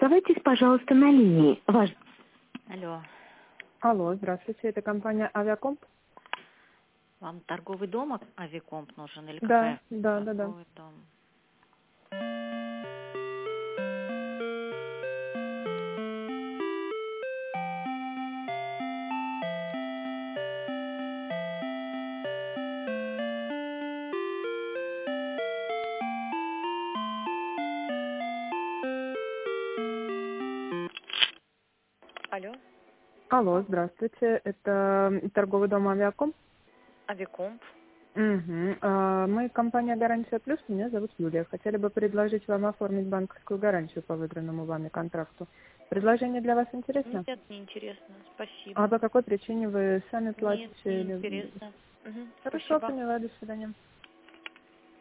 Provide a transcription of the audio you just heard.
Оставайтесь, пожалуйста, на линии. Алло. Алло, здравствуйте, это компания «Авиакомп»? Вам торговый дом «Авиакомп» нужен или Да, какая? да. Торговый дом. Алло. Алло, здравствуйте, это торговый дом «Авиакомп»? «Авиакомп». Угу. Мы компания «Гарантия Плюс», меня зовут Юлия. Хотели бы предложить вам оформить банковскую гарантию по выигранному вами контракту. Предложение для вас интересно? Нет, не интересно. Спасибо. А по какой причине вы сами платите? Нет, не интересно. Хорошо, Спасибо. поняла, до свидания.